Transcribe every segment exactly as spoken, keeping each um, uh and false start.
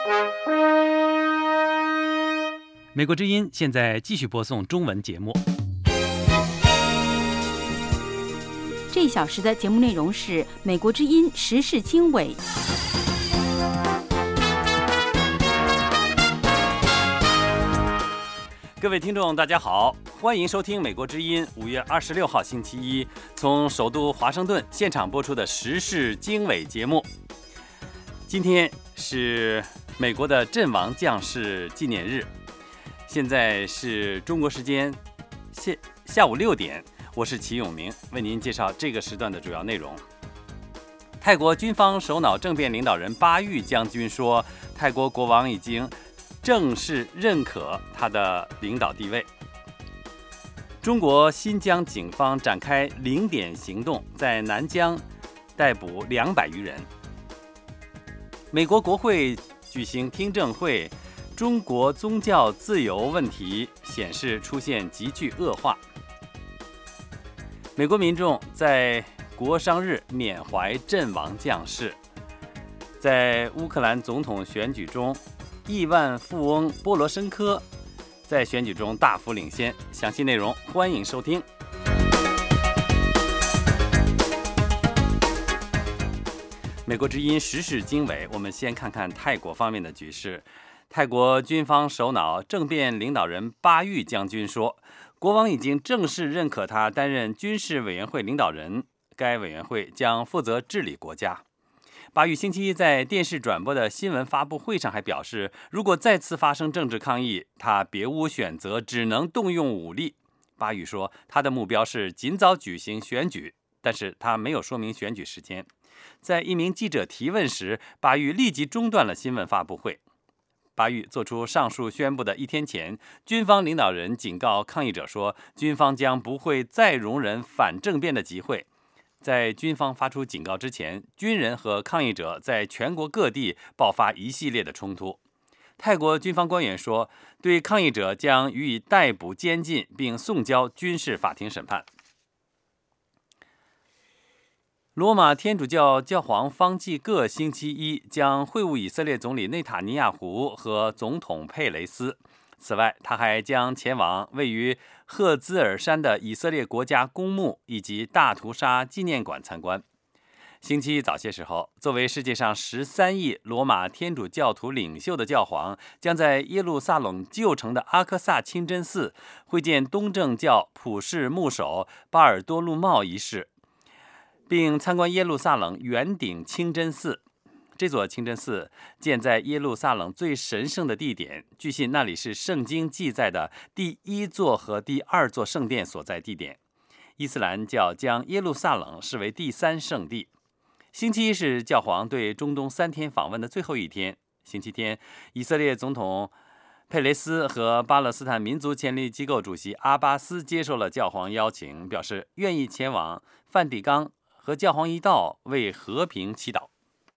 美国之音现在继续播送中文节目。 这一小时的节目内容是美国之音时事经纬。 各位听众大家好，欢迎收听美国之音五月二十六号星期一从首都华盛顿现场播出的时事经纬节目。今天是美国的阵亡将士纪念日，现在是中国时间下下午六点，我是齐永明，为您介绍这个时段的主要内容。泰国军方首脑政变领导人巴育将军说，泰国国王已经正式认可他的领导地位。中国新疆警方展开零点行动，在南疆逮捕两百余人。美国国会举行听证会，中国宗教自由问题显示出现急剧恶化。美国民众在国殇日缅怀阵亡将士。在乌克兰总统选举中，亿万富翁波罗申科在选举中大幅领先。详细内容欢迎收听。美国之音时事经纬，我们先看看泰国方面的局势。泰国军方首脑政变领导人巴育将军说，国王已经正式认可他担任军事委员会领导人，该委员会将负责治理国家。巴育星期一在电视转播的新闻发布会上还表示，如果再次发生政治抗议，他别无选择，只能动用武力。巴育说，他的目标是尽早举行选举，但是他没有说明选举时间。在一名记者提问时，巴育立即中断了新闻发布会。巴育做出上述宣布的一天前，军方领导人警告抗议者说，军方将不会再容忍反政变的集会。在军方发出警告之前，军人和抗议者在全国各地爆发一系列的冲突。泰国军方官员说，对抗议者将予以逮捕、监禁，并送交军事法庭审判。罗马天主教教皇方济各星期一将会晤以色列总理内塔尼亚胡和总统佩雷斯。此外，他还将前往位于赫兹尔山的以色列国家公墓以及大屠杀纪念馆参观。星期一早些时候，作为世界上十三亿罗马天主教徒领袖的教皇，将在耶路撒冷旧城的阿克萨清真寺会见东正教普世牧首巴尔多禄茂一世，并参观耶路撒冷圆顶清真寺。这座清真寺建在耶路撒冷最神圣的地点，据信那里是圣经记载的第一座和第二座圣殿所在地点。伊斯兰教将耶路撒冷视为第三圣地。星期一是教皇对中东三天访问的最后一天。星期天，以色列总统佩雷斯和巴勒斯坦民族权力机构主席阿巴斯接受了教皇邀请，表示愿意前往梵蒂冈和教皇一道为和平祈祷。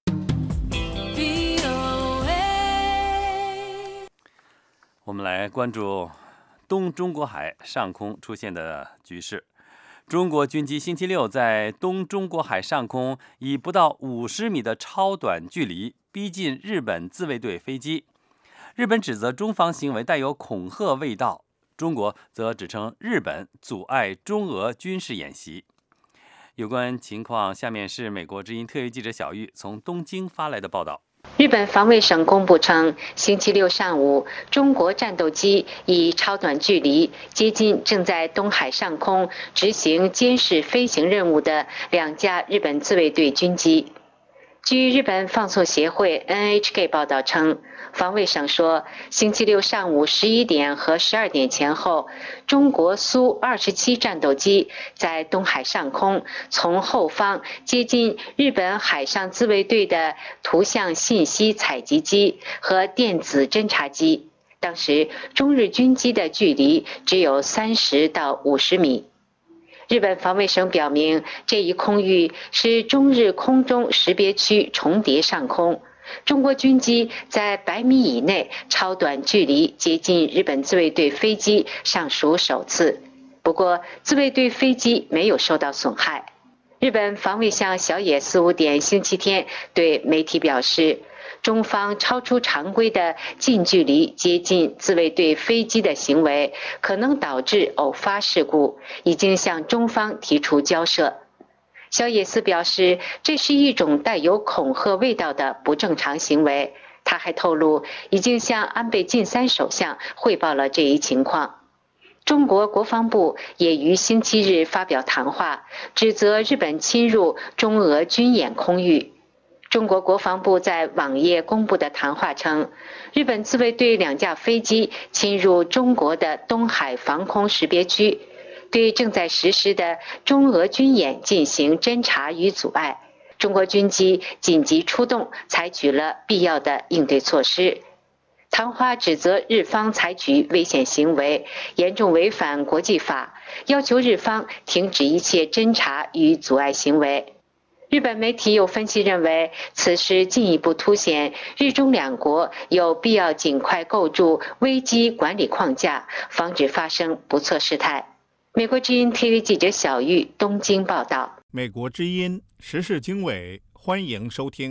我们来关注东中国海上空出现的局势。中国军机星期六在东中国海上空以不到五十米的超短距离逼近日本自卫队飞机。日本指责中方行为带有恐吓味道，中国则指称日本阻碍中俄军事演习。有关情况，下面是美国之音特约记者小玉从东京发来的报道。 日本防卫省公布称，星期六上午，中国战斗机以超短距离接近正在东海上空执行监视飞行任务的两架日本自卫队军机。据日本放送协会 N H K 报道称，防卫省说，星期六上午十一点和十二点前后，中国苏二十七战斗机在东海上空从后方接近日本海上自卫队的图像信息采集机和电子侦察机。当时中日军机的距离只有三十到五十米。日本防卫省表明，这一空域是中日空中识别区重叠上空，中国军机在百米以内超短距离接近日本自卫队飞机尚属首次。不过，自卫队飞机没有受到损害。日本防卫相小野四五点星期天对媒体表示， 中方超出常规的近距离接近自卫队飞机的行为可能导致偶发事故，已经向中方提出交涉。肖野斯表示，这是一种带有恐吓味道的不正常行为。他还透露，已经向安倍晋三首相汇报了这一情况。中国国防部也于星期日发表谈话，指责日本侵入中俄军演空域。中国国防部在网页公布的谈话称，日本自卫队两架飞机侵入中国的东海防空识别区，对正在实施的中俄军演进行侦察与阻碍。中国军机紧急出动，采取了必要的应对措施。谈话指责日方采取危险行为，严重违反国际法，要求日方停止一切侦察与阻碍行为。日本媒体有分析认为，此事进一步凸显日中两国有必要尽快构筑危机管理框架，防止发生不测事态。美国之音 T V 记者小玉东京报道。 美国之音时事经纬，欢迎收听。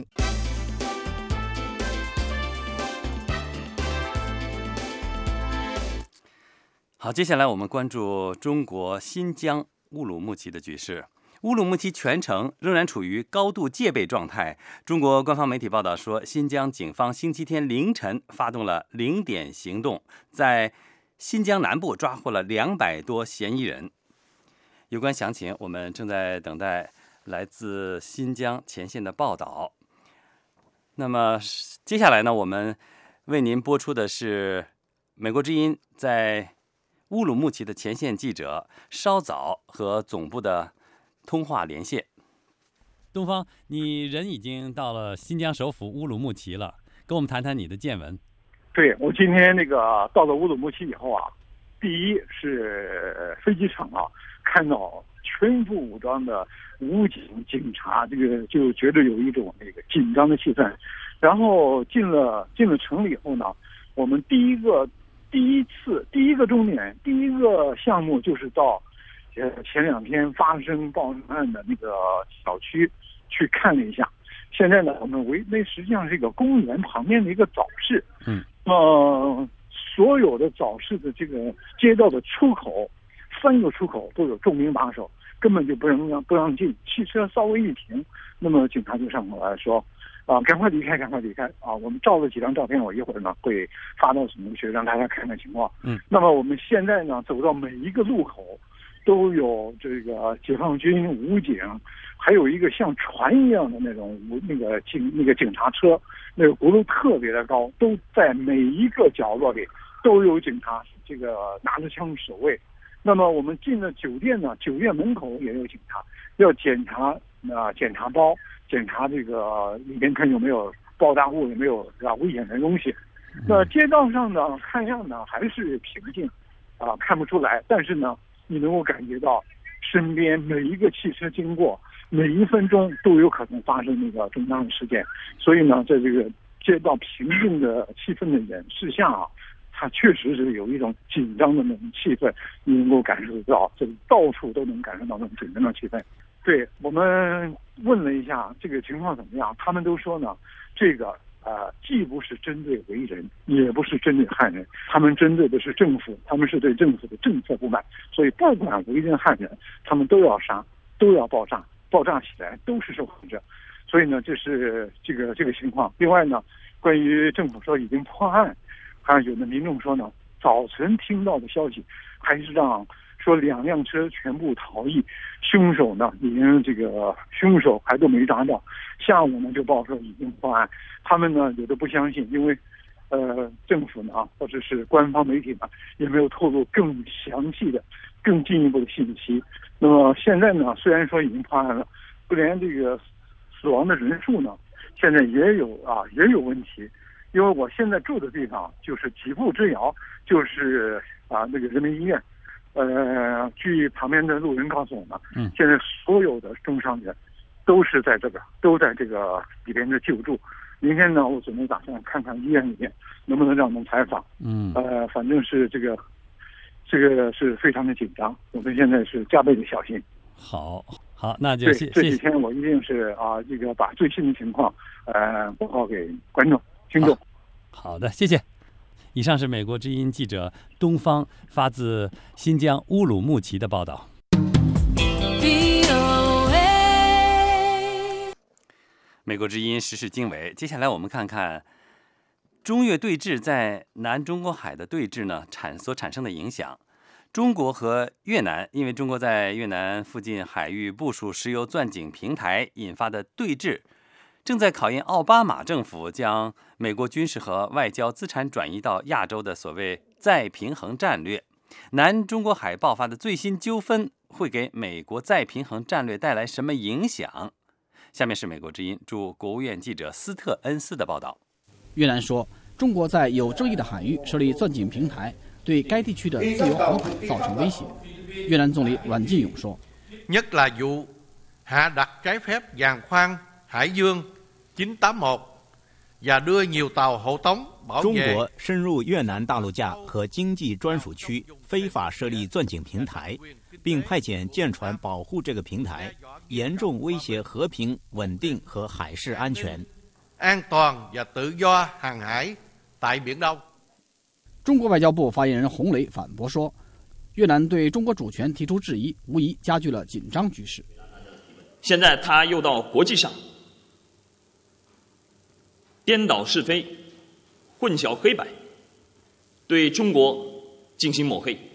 好，接下来我们关注中国新疆乌鲁木齐的局势。乌鲁木齐全城仍然处于高度戒备状态。中国官方媒体报道说，新疆警方星期天凌晨发动了零点行动，在新疆南部抓获了两百多嫌疑人。有关详情，我们正在等待来自新疆前线的报道。那么接下来呢，我们为您播出的是美国之音在乌鲁木齐的前线记者稍早和总部的通话连线。东方，你人已经到了新疆首府乌鲁木齐了，跟我们谈谈你的见闻。 对，我今天那个到了乌鲁木齐以后啊，第一是飞机场啊，看到全副武装的武警警察，这个就觉得有一种那个紧张的气氛。然后进了进了城里以后呢，我们第一个第一次第一个终点第一个项目就是到呃前两天发生爆炸案的那个小区去看了一下。现在呢，我们围那实际上是一个公园旁边的一个早市， 嗯， 呃，所有的早市的这个街道的出口，三个出口都有重兵把守，根本就不让让不让进。汽车稍微一停，那么警察就上过来说，啊，赶快离开，赶快离开啊！我们照了几张照片，我一会儿呢会发到什么去，让大家看看情况。 嗯， 那么我们现在呢，走到每一个路口，都有这个解放军武警，还有一个像船一样的那种武那个警那个警察车，那个轱辘特别的高，都在每一个角落里都有警察，这个拿着枪守卫。那么我们进了酒店呢，酒店门口也有警察，要检查啊、呃、检查包，检查这个里边看有没有爆炸物，有没有啊危险的东西。那街道上呢，看样呢还是平静，啊、呃、看不出来，但是呢，你能够感觉到身边每一个汽车经过，每一分钟都有可能发生那个重大的事件。所以呢，在这个街道平静的气氛的掩饰下啊，它确实是有一种紧张的那种气氛，你能够感受到，这到处都能感受到那种紧张的气氛。对，我们问了一下这个情况怎么样，他们都说呢，这个呃既不是针对维人，也不是针对汉人，他们针对的是政府，他们是对政府的政策不满，所以不管维人汉人，他们都要杀，都要爆炸，爆炸起来都是受害者。所以呢，这是这个这个情况。另外呢，关于政府说已经破案，还有的民众说呢，早晨听到的消息还是让说两辆车全部逃逸，凶手呢已经这个凶手还都没抓到，下午呢就报说已经破案。他们呢有的不相信，因为呃政府呢或者是官方媒体呢也没有透露更详细的、更进一步的信息。那么现在呢，虽然说已经破案了，就连这个死亡的人数呢，现在也有啊也有问题。因为我现在住的地方就是几步之遥，就是啊那个人民医院。呃，据旁边的路人告诉我们， 嗯， 现在所有的重伤人都是在这个都在这个里边的救助。明天呢，我准备打算看看医院里面能不能让我们采访。 嗯， 呃，反正是这个这个是非常的紧张，我们现在是加倍的小心。 好， 好，那就对谢这几天我一定是啊，这个把最新的情况呃报告给观众听众。 好，好的，谢谢。以上是美国之音记者东方发自新疆乌鲁木齐的报道。美国之音时事经纬，接下来我们看看中越对峙在南中国海的对峙呢产所产生的影响。中国和越南因为中国在越南附近海域部署石油钻井平台引发的对峙，正在考验奥巴马政府将美国军事和外交资产转移到亚洲的所谓再平衡战略。南中国海爆发的最新纠纷会给美国再平衡战略带来什么影响？下面是美国之音驻国务院记者斯特恩斯的报道。 越南说，中国在有争议的海域设立钻井平台，对该地区的自由航海造成威胁。越南总理阮晋勇说， nhất là vụ hạ đặt trái phép giàn khoan Hải Dương chín tám mốt và đưa nhiều tàu hộ tống bảo vệ。 中国深入越南大陆架和经济专属区，非法设立钻井平台，并派遣舰船保护这个平台，严重威胁和平、稳定和海事安全。 an toàn và tự do hàng hải tại Biển Đông。 中国外交部发言人洪磊反驳说，越南对中国主权提出质疑，无疑加剧了紧张局势。 现在他又到国际上颠倒是非，混淆黑白，对中国进行抹黑，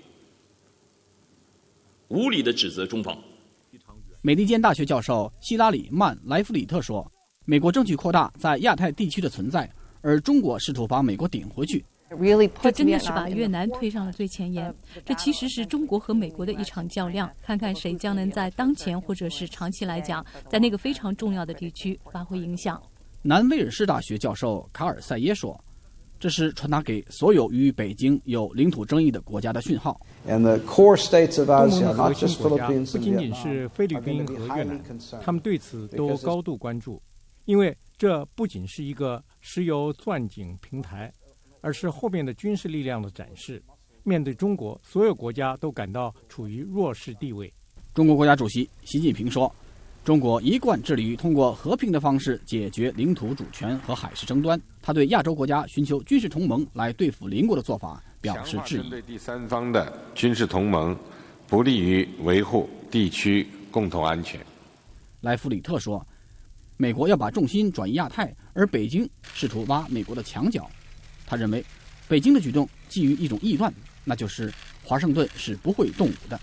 无理地指责中方。 美利坚大学教授希拉里·曼莱弗里特说，美国争取扩大在亚太地区的存在，而中国试图把美国顶回去。 这真的是把越南推上了最前沿，这其实是中国和美国的一场较量，看看谁将能在当前或者是长期来讲，在那个非常重要的地区发挥影响。 南威尔士大学教授卡尔塞耶说，这是传达给所有与北京有领土争议的国家的讯号。 东盟的核心国家不仅仅是菲律宾和越南，他们对此都高度关注，因为这不仅是一个石油钻井平台，而是后面的军事力量的展示。面对中国，所有国家都感到处于弱势地位。 中国国家主席习近平说，中国一贯致力于通过和平的方式解决领土主权和海事争端。他对亚洲国家寻求军事同盟来对付邻国的做法表示质疑。 对第三方的军事同盟不利于维护地区共同安全。 莱弗里特说，美国要把重心转移亚太，而北京试图挖美国的墙角。他认为，北京的举动基于一种臆断，那就是华盛顿是不会动武的。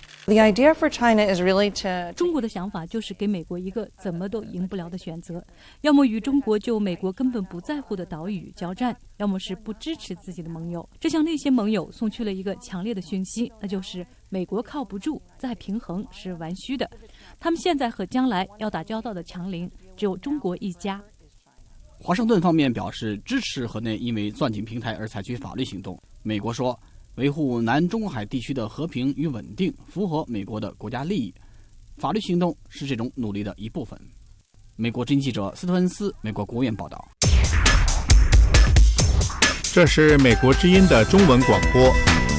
中国的想法就是给美国一个怎么都赢不了的选择，要么与中国就美国根本不在乎的岛屿交战，要么是不支持自己的盟友。这向那些盟友送去了一个强烈的讯息，那就是美国靠不住，再平衡是玩虚的。他们现在和将来要打交道的强邻只有中国一家。 华盛顿方面表示支持河内因为钻井平台而采取法律行动。美国说，维护南中国海地区的和平与稳定符合美国的国家利益，法律行动是这种努力的一部分。美国之音记者斯特恩斯，美国国务院报道。 这是美国之音的中文广播。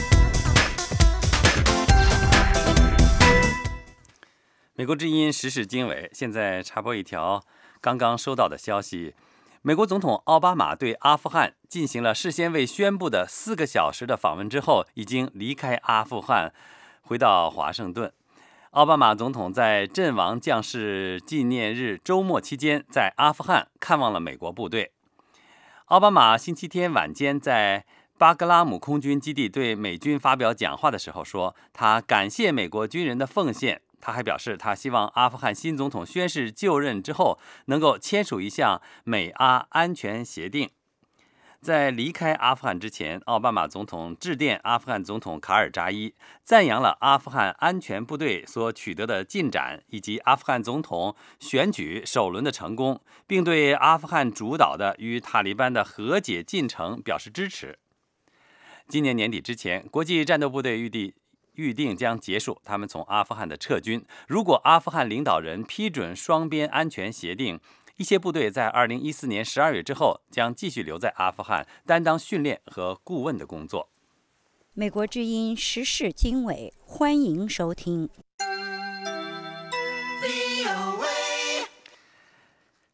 美国之音时事经纬，现在插播一条刚刚收到的消息。美国总统奥巴马对阿富汗进行了事先未宣布的四个小时的访问之后，已经离开阿富汗，回到华盛顿。奥巴马总统在阵亡将士纪念日周末期间，在阿富汗看望了美国部队。奥巴马星期天晚间在巴格拉姆空军基地对美军发表讲话的时候说，他感谢美国军人的奉献。他还表示，他希望阿富汗新总统宣誓就任之后，能够签署一项美阿安全协定。在离开阿富汗之前，奥巴马总统致电阿富汗总统卡尔扎伊，赞扬了阿富汗安全部队所取得的进展，以及阿富汗总统选举首轮的成功，并对阿富汗主导的与塔利班的和解进程表示支持。今年年底之前，国际战斗部队预定预定将结束他们从阿富汗的撤军。如果阿富汗领导人批准双边安全协定，一些部队在二零一四年十二月之后将继续留在阿富汗，担当训练和顾问的工作。 美国之音时事经纬，欢迎收听。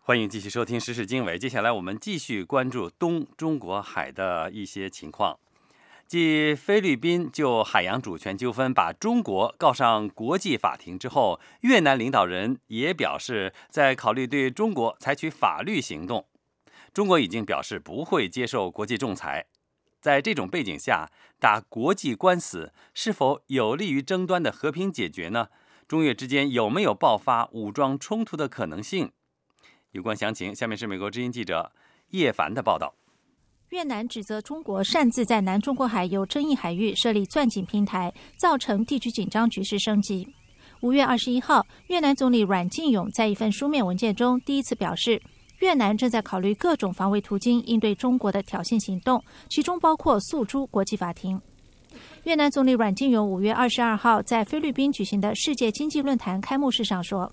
欢迎继续收听时事经纬。接下来我们继续关注东中国海的一些情况。继菲律宾就海洋主权纠纷把中国告上国际法庭之后，越南领导人也表示在考虑对中国采取法律行动。中国已经表示不会接受国际仲裁。在这种背景下，打国际官司是否有利于争端的和平解决呢？中越之间有没有爆发武装冲突的可能性？有关详情，下面是美国之音记者叶凡的报道。 越南指责中国擅自在南中国海有争议海域设立钻井平台，造成地区紧张局势升级。五月二十一号，越南总理阮晋勇在一份书面文件中第一次表示，越南正在考虑各种防卫途径应对中国的挑衅行动，其中包括诉诸国际法庭。越南总理阮晋勇五月二十二号在菲律宾举行的世界经济论坛开幕式上说，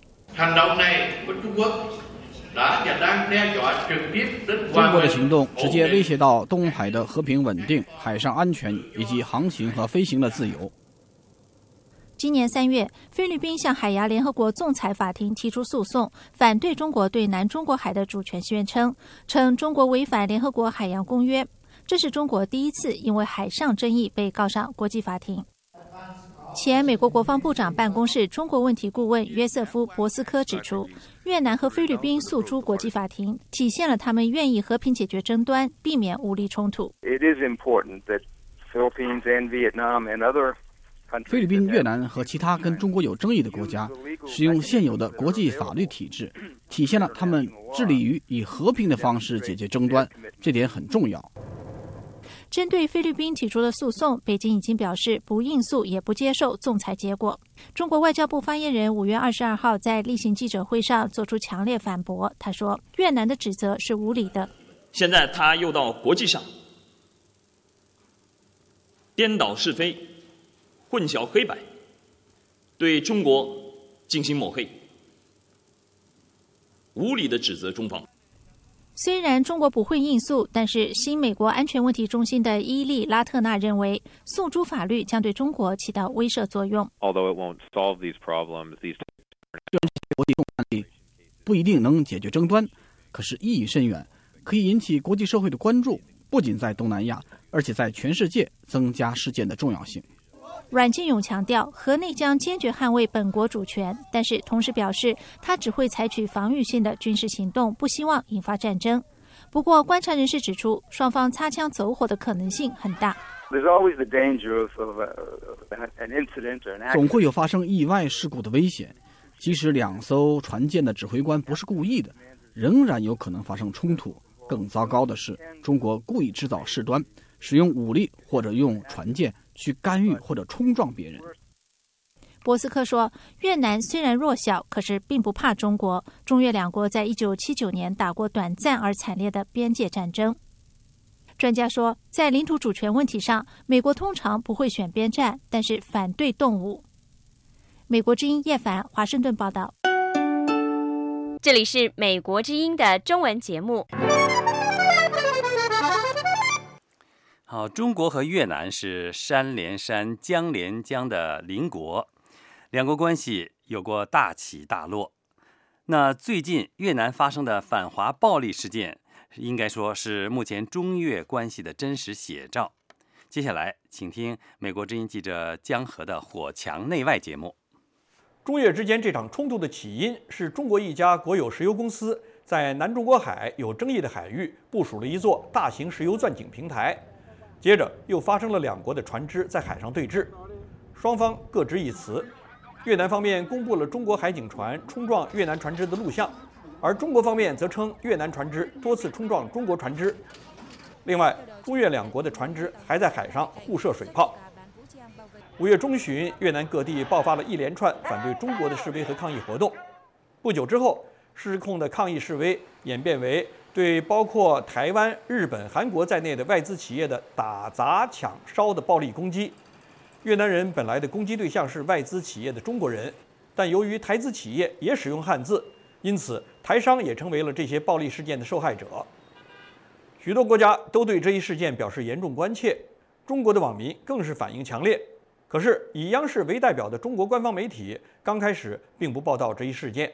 中国的行动直接威胁到东海的和平稳定、海上安全以及航行和飞行的自由。 今年三月，菲律宾向海牙联合国仲裁法庭提出诉讼，反对中国对南中国海的主权宣称，称中国违反联合国海洋公约。这是中国第一次因为海上争议被告上国际法庭。前美国国防部长办公室中国问题顾问约瑟夫·博斯科指出，越南和菲律宾诉诸国际法庭，体现了他们愿意和平解决争端，避免武力冲突。 菲律宾、越南和其他跟中国有争议的国家使用现有的国际法律体制，体现了他们致力于以和平的方式解决争端，这点很重要。 针对菲律宾提出的诉讼，北京已经表示不应诉也不接受仲裁结果。中国外交部发言人五月二十二号在例行记者会上作出强烈反驳，他说，越南的指责是无理的。 现在他又到国际上颠倒是非，混淆黑白，对中国进行抹黑，无理的指责中方。 虽然中国不会应诉，但是新美国安全问题中心的伊利拉特纳认为，诉诸法律将对中国起到威慑作用。 Although it won't solve these problems, these 国际案例不一定能解决争端，可是意义深远，可以引起国际社会的关注，不仅在东南亚，而且在全世界增加事件的重要性。 阮晋勇强调，河内将坚决捍卫本国主权，但是同时表示，他只会采取防御性的军事行动，不希望引发战争。不过，观察人士指出，双方擦枪走火的可能性很大。 总会有发生意外事故的危险，即使两艘船舰的指挥官不是故意的，仍然有可能发生冲突。更糟糕的是，中国故意制造事端，使用武力或者用船舰去干预或者冲撞别人。 博斯克说，越南虽然弱小，可是并不怕中国。中越两国在一九七九年打过短暂而惨烈的边界战争。专家说，在领土主权问题上，美国通常不会选边站，但是反对动武。美国之音叶凡，华盛顿报道。 这里是美国之音的中文节目。 好，中国和越南是山连山、江连江的邻国，两国关系有过大起大落。那最近越南发生的反华暴力事件，应该说是目前中越关系的真实写照。接下来，请听美国之音记者江河的《火墙内外》节目。 中越之间这场冲突的起因是中国一家国有石油公司在南中国海有争议的海域部署了一座大型石油钻井平台，接着又发生了两国的船只在海上对峙，双方各执一词。越南方面公布了中国海警船冲撞越南船只的录像，而中国方面则称越南船只多次冲撞中国船只。另外，中越两国的船只还在海上互射水炮。五月中旬，越南各地爆发了一连串反对中国的示威和抗议活动。不久之后，失控的抗议示威演变为对包括台湾、日本、韩国在内的外资企业的打砸抢烧的暴力攻击。越南人本来的攻击对象是外资企业的中国人，但由于台资企业也使用汉字，因此台商也成为了这些暴力事件的受害者。许多国家都对这一事件表示严重关切，中国的网民更是反应强烈。可是，以央视为代表的中国官方媒体刚开始并不报道这一事件，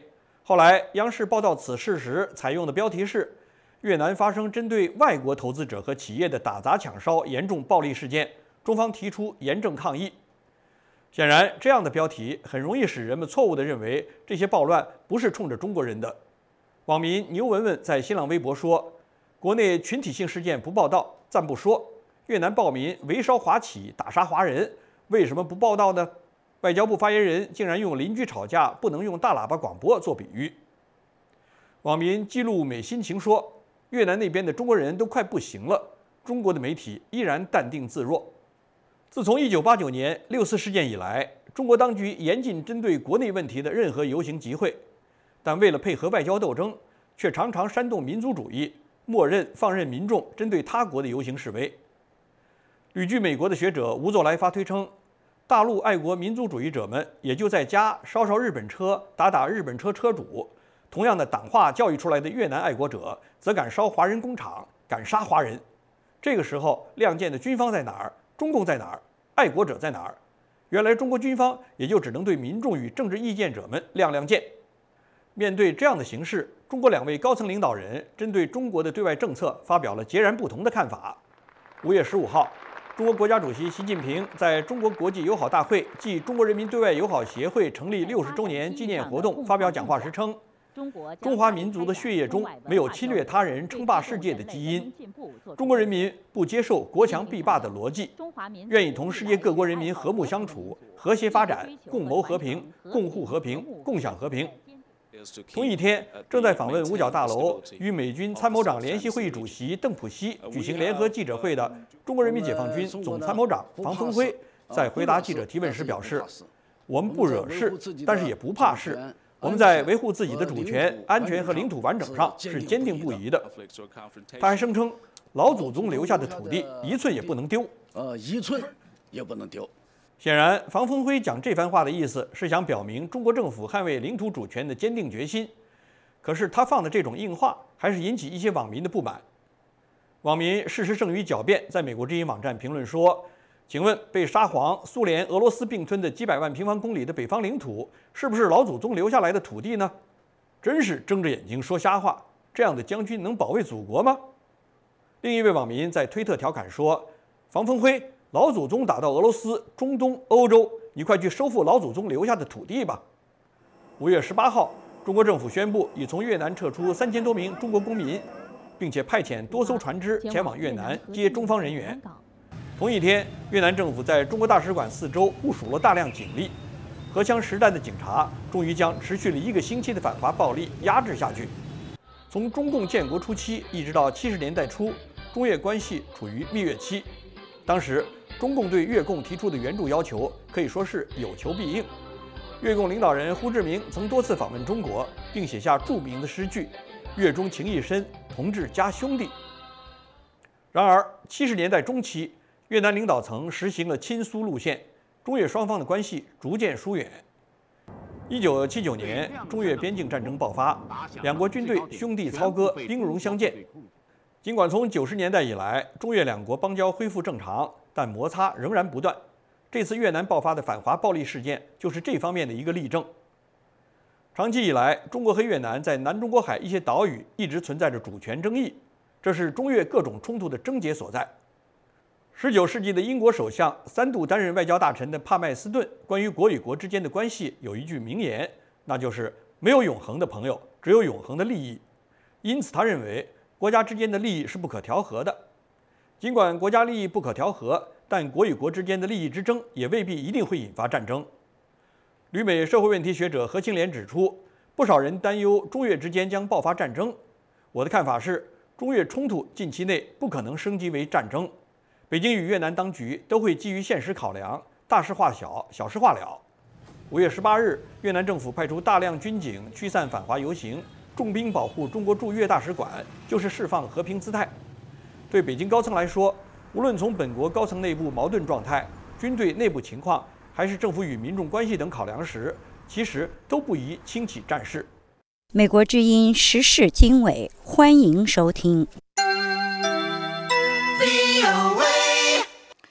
后来央视报道此事时采用的标题是越南发生针对外国投资者和企业的打砸抢烧严重暴力事件，中方提出严正抗议。显然，这样的标题很容易使人们错误地认为这些暴乱不是冲着中国人的。网民牛文文在新浪微博说：“国内群体性事件不报道，暂不说。越南暴民围烧华企，打杀华人，为什么不报道呢？”外交部发言人竟然用邻居吵架不能用大喇叭广播做比喻。网民记录美心情说：“越南那边的中国人都快不行了，中国的媒体依然淡定自若。”自从一九八九年六四事件以来，中国当局严禁针对国内问题的任何游行集会，但为了配合外交斗争，却常常煽动民族主义，默认放任民众针对他国的游行示威。旅居美国的学者吴作来发推称，大陆爱国民族主义者们也就在家烧烧日本车，打打日本车车主。同样的党化教育出来的越南爱国者，则敢烧华人工厂，敢杀华人。这个时候，亮剑的军方在哪儿？中共在哪儿？爱国者在哪儿？原来中国军方也就只能对民众与政治意见者们亮亮剑。面对这样的形势，中国两位高层领导人针对中国的对外政策发表了截然不同的看法。五月十五号，中国国家主席习近平在中国国际友好大会暨中国人民对外友好协会成立六十周年纪念活动发表讲话时称，中华民族的血液中没有侵略他人、称霸世界的基因。中国人民不接受国强必霸的逻辑，愿意同世界各国人民和睦相处、和谐发展、共谋和平、共护和平、共享和平。同一天，正在访问五角大楼与美军参谋长联席会议主席邓普西举行联合记者会的中国人民解放军总参谋长房峰辉，在回答记者提问时表示：“我们不惹事，但是也不怕事。我们在维护自己的主权、安全和领土完整上是坚定不移的。”他还声称，老祖宗留下的土地一寸也不能丢， 呃，一寸也不能丢。 显然，房峰辉讲这番话的意思是想表明中国政府捍卫领土主权的坚定决心。可是他放的这种硬话，还是引起一些网民的不满。网民事实胜于狡辩在美国之音网站评论说：“请问，被沙皇、苏联、俄罗斯并吞的几百万平方公里的北方领土，是不是老祖宗留下来的土地呢？真是睁着眼睛说瞎话！这样的将军能保卫祖国吗？”另一位网民在推特调侃说：“房峰辉，老祖宗打到俄罗斯、中东、欧洲，你快去收复老祖宗留下的土地吧。”五月十八号，中国政府宣布已从越南撤出三千多名中国公民，并且派遣多艘船只前往越南接中方人员。同一天，越南政府在中国大使馆四周部署了大量警力，荷枪实弹的警察终于将持续了一个星期的反华暴力压制下去。从中共建国初期一直到七十年代初，中越关系处于蜜月期。当时，中共对越共提出的援助要求可以说是有求必应。越共领导人胡志明曾多次访问中国，并写下著名的诗句：“越中情谊深，同志加兄弟。”然而，七十年代中期，越南领导层实行了亲苏路线，中越双方的关系逐渐疏远。一九七九年，中越边境战争爆发，两国军队兄弟操戈，兵戎相见。尽管从九十年代以来，中越两国邦交恢复正常，但摩擦仍然不断。这次越南爆发的反华暴力事件就是这方面的一个例证。长期以来，中国和越南在南中国海一些岛屿一直存在着主权争议，这是中越各种冲突的症结所在。十九世纪的英国首相三度担任外交大臣的帕麦斯顿关于国与国之间的关系有一句名言，那就是没有永恒的朋友，只有永恒的利益。因此他认为国家之间的利益是不可调和的。尽管国家利益不可调和，但国与国之间的利益之争也未必一定会引发战争。旅美社会问题学者何清莲指出，不少人担忧中越之间将爆发战争。我的看法是，中越冲突近期内不可能升级为战争。北京与越南当局都会基于现实考量，大事化小，小事化了。五月十八日，越南政府派出大量军警驱散反华游行，重兵保护中国驻越大使馆，就是释放和平姿态。对北京高层来说，无论从本国高层内部矛盾状态、军队内部情况，还是政府与民众关系等考量时，其实都不宜轻启战事。 美国之音时事经纬，欢迎收听。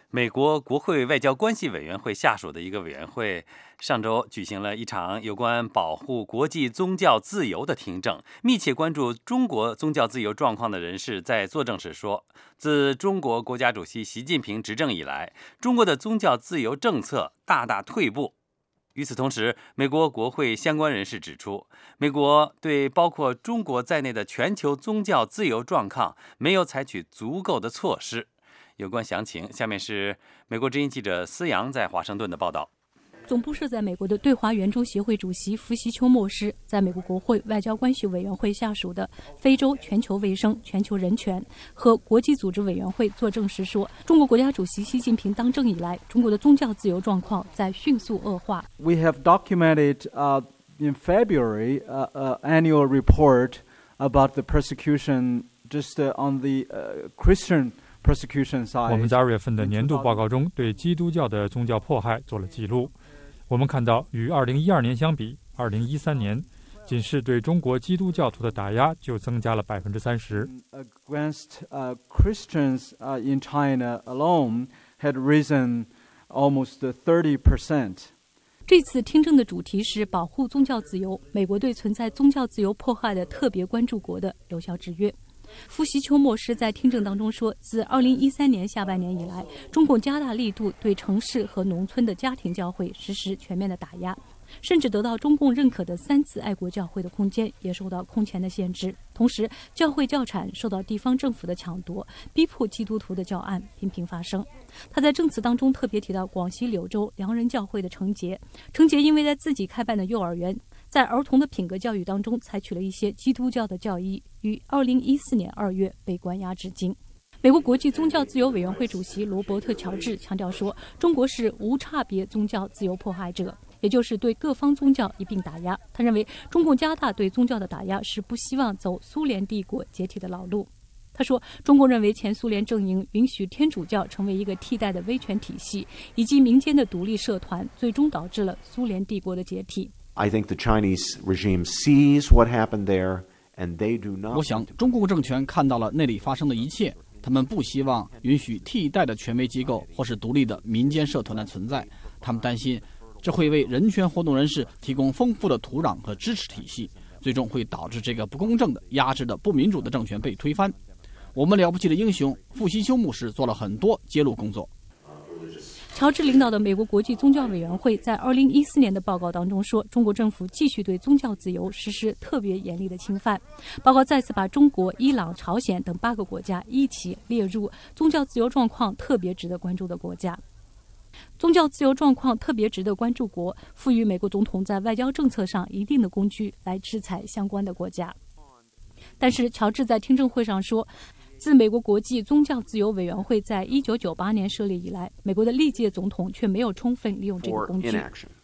美国国会外交关系委员会下属的一个委员会上周举行了一场有关保护国际宗教自由的听证。密切关注中国宗教自由状况的人士在作证时说，自中国国家主席习近平执政以来，中国的宗教自由政策大大退步。与此同时，美国国会相关人士指出，美国对包括中国在内的全球宗教自由状况没有采取足够的措施。有关详情，下面是美国之音记者思阳在华盛顿的报道。 总部设在美国的对华援助协会主席福西丘莫师在美国国会外交关系委员会下属的非洲全球卫生、全球人权和国际组织委员会作证时说，中国国家主席习近平当政以来，中国的宗教自由状况在迅速恶化。 We have documented、uh, in February uh, uh, annual report about the persecution just、uh, on the、uh, Christian 我们在二月份的年度报告中对基督教的宗教迫害做了记录。我们看到，与二零一二年相比，二零一三年仅是对中国基督教徒的打压就增加了百分之三十。 Against uh, Christians uh, in China alone had risen almost thirty percent. 这次听证的主题是保护宗教自由，美国对存在宗教自由迫害的特别关注国的有效制约。福西丘莫师在听证当中说，自二零一三年下半年以来，中共加大力度对城市和农村的家庭教会实施全面的打压，甚至得到中共认可的三次爱国教会的空间也受到空前的限制。同时，教会教产受到地方政府的抢夺，逼迫基督徒的教案频频发生。他在证词当中特别提到广西柳州良人教会的程杰，程杰因为在自己开办的幼儿园在儿童的品格教育当中采取了一些基督教的教义，于二零一四年二月被关押至今。美国国际宗教自由委员会主席罗伯特·乔治强调说，中国是无差别宗教自由迫害者，也就是对各方宗教一并打压。他认为，中共加大对宗教的打压是不希望走苏联帝国解体的老路。他说，中共认为前苏联阵营允许天主教成为一个替代的威权体系，以及民间的独立社团，最终导致了苏联帝国的解体。 I think the Chinese regime sees what happened there, and they do not. 我想，中共政权看到了那里发生的一切，他们不希望允许替代的权威机构或是独立的民间社团的存在。他们担心，这会为人权活动人士提供丰富的土壤和支持体系，最终会导致这个不公正的、压制的、不民主的政权被推翻。我们了不起的英雄傅西丘牧师做了很多揭露工作。 乔治领导的美国国际宗教委员会在二零一四年的报告当中说，中国政府继续对宗教自由实施特别严厉的侵犯。报告再次把中国、伊朗、朝鲜等八个国家一起列入宗教自由状况特别值得关注的国家。宗教自由状况特别值得关注国赋予美国总统在外交政策上一定的工具来制裁相关的国家。但是乔治在听证会上说，自美国国际宗教自由委员会在一九九八年设立以来，美国的历届总统却没有充分利用这个工具。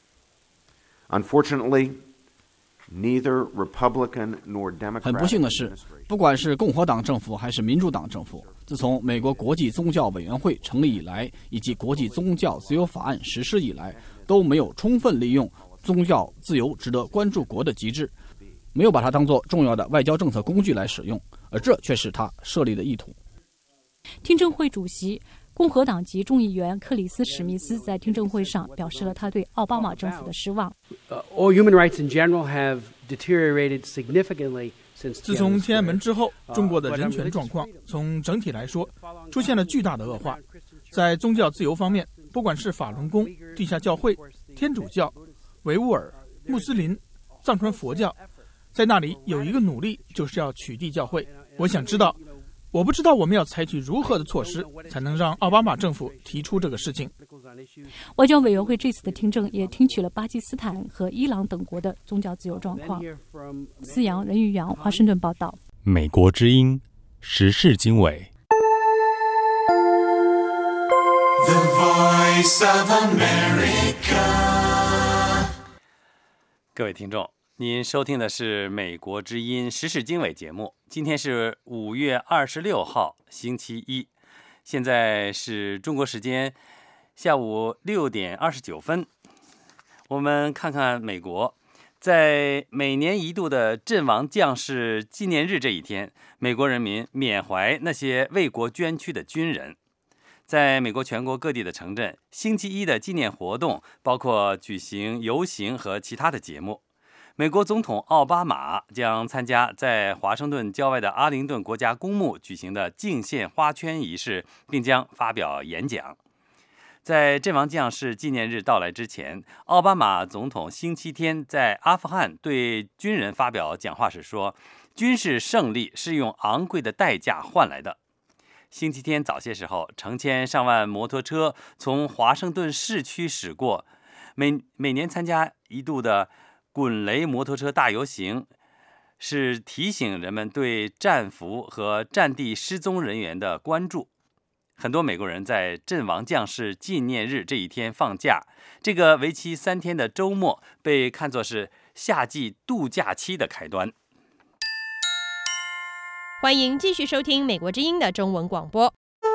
Unfortunately, neither Republican nor Democrat. 很不幸的是，不管是共和党政府还是民主党政府，自从美国国际宗教委员会成立以来，以及国际宗教自由法案实施以来，都没有充分利用宗教自由值得关注国的机制，没有把它当作重要的外交政策工具来使用，而这却是他设立的意图。 听证会主席共和党籍众议员克里斯·史密斯在听证会上表示了他对奥巴马政府的失望。 All human rights in general have deteriorated significantly since. 自从天安门之后，中国的人权状况从整体来说出现了巨大的恶化。在宗教自由方面，不管是法轮功、地下教会、天主教、维吾尔、穆斯林、藏传佛教，在那里有一个努力，就是要取缔教会。我想知道。我不知道我们要采取如何的措施，才能让奥巴马政府提出这个事情。 外交委员会这次的听证也听取了巴基斯坦和伊朗等国的宗教自由状况。思阳、任玉阳，华盛顿报道。 美国之音时事经纬。The Voice of America。各位听众，您收听的是美国之音时事经纬节目。今天是五月二十六号，星期一，现在是中国时间下午六点二十九分。我们看看美国，在每年一度的阵亡将士纪念日这一天，美国人民缅怀那些为国捐躯的军人。 在美国全国各地的城镇，星期一的纪念活动包括举行游行和其他的节目。美国总统奥巴马将参加在华盛顿郊外的阿灵顿国家公墓举行的敬献花圈仪式，并将发表演讲。在阵亡将士纪念日到来之前，奥巴马总统星期天在阿富汗对军人发表讲话时说，军事胜利是用昂贵的代价换来的。星期天早些时候，成千上万摩托车从华盛顿市区驶过。每每年参加一度的滚雷摩托车大游行，是提醒人们对战俘和战地失踪人员的关注。很多美国人在阵亡将士纪念日这一天放假，这个为期三天的周末被看作是夏季度假期的开端。 欢迎继续收听美国之音的中文广播。